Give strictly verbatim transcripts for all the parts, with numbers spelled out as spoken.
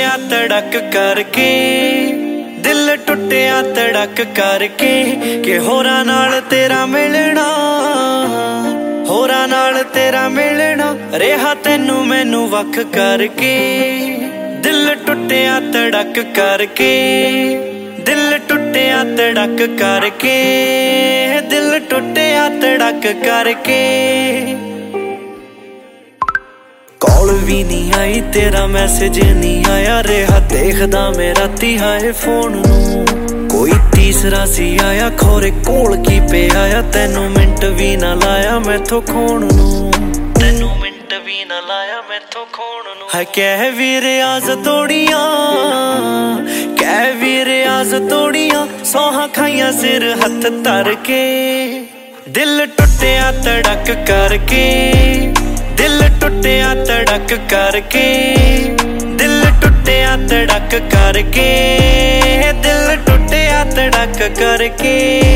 ਟੁੱਟਿਆ ਤੜਕ करके दिल टुटिया तड़क करके कि होरां नाल तेरा मिलना होरां नाल तेरा मिलना रेहा तैनू मैनू वख करके दिल टुटिया तड़क करके दिल टुटिया तड़क करके दिल टुटिया तड़क करके कॉल भी नहीं आई तेरा मैसेज नहीं आया रेहा देखदा मैं राती हाए फोन नू कोई तीसरा सी आया खोरे कोल की पे आया तैनू मिंट भी ना लाया मैथों खोण नू तैनू मिंट भी ना लाया मैथों खोण नू है कह भी रियाज तोड़ियां कह भी रियाज तोड़ियां सोहा खाइयां सिर हथ धर के दिल टुटिया तड़क करके दिल टुटिया तड़क करके दिल टुटिया तड़क करके दिल टुटिया तड़क करके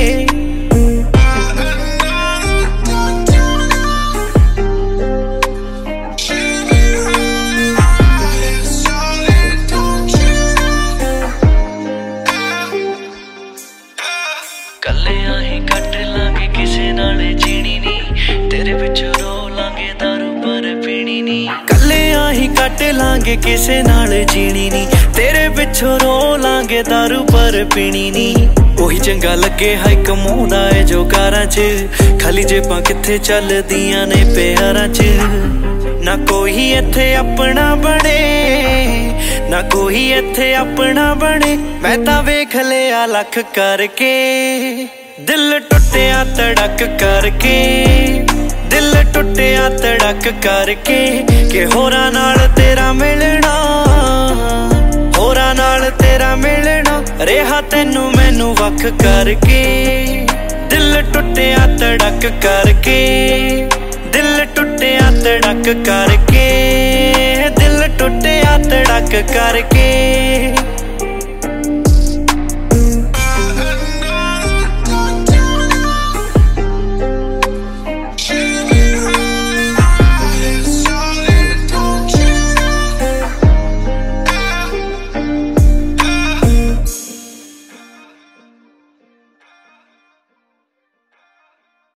कल्लियां ही कट लांगे किसे नाले जीनी नी तेरे पिछों रो लांगे दारू पर पीनी नी कल्लियां ही कट लांगे किसे नाल जीनी नी तेरे पिछों रो लांगे दारू पर पीनी नी ओही चंगा लगे हाय कमाउंदा है जो कारां च खाली जेबां कित्थे चलदियां ने प्यारां च ना कोई इत्थे अपना बने ना कोई इत्थे अपना बने मैं तां वेख लिया लख करके दिल टुटिया तड़क करके दिल टुटिया तड़क करके कि होरां नाल तेरा मिलना होरां नाल तेरा मिलना रेहा तैनू मैनू वख करके दिल टुटिया तड़क करके दिल टुटिया तड़क करके दिल टुटिया तड़क करके